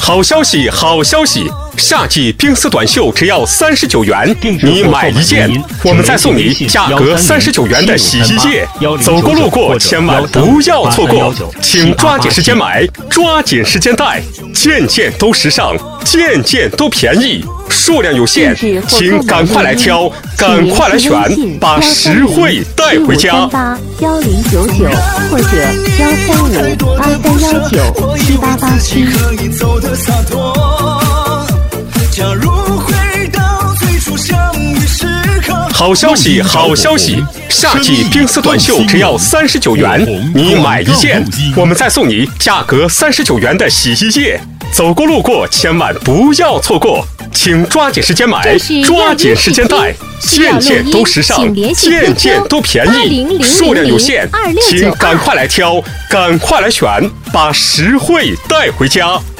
好消息，好消息！夏季冰丝短袖只要39元，你买一件，我们再送你价格39元的洗衣液。走过路过千万不要错过，请抓紧时间买，抓紧时间带，件件都时尚，件件都便宜，数量有限，请赶快来挑，赶快来选，把实惠带回家。 1099或者13523197887。 好消息，好消息！夏季冰丝短袖只要39元，你买一件，我们再送你价格39元的洗衣液。走过路过千万不要错过，请抓紧时间买，抓紧时间带，件件都时尚，件件都便宜，数量有限，请赶快来挑，赶快来选，把实惠带回家。